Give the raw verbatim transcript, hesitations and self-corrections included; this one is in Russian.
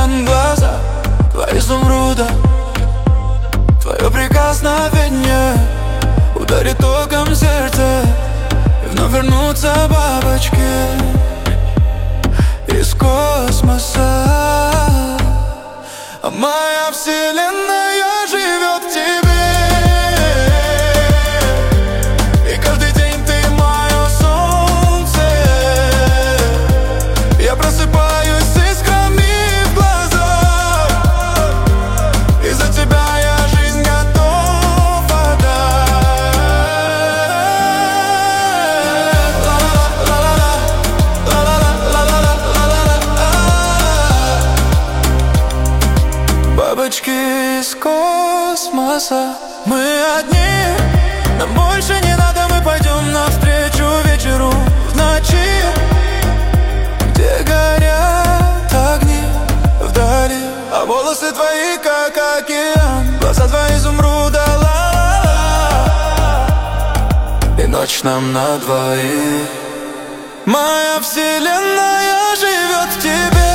океан глаза, твои изумруда, твое прикосновение ударит током сердце, и вновь вернутся бабочки из космоса. А моя вселенная живет в тебе. Бабочки из космоса. Мы одни, нам больше не надо, мы пойдем навстречу вечеру в ночи, где горят огни вдали. А волосы твои, как океан, глаза твои изумруда, ла-ла-ла. И ночь нам на двоих. Моя вселенная живет в тебе.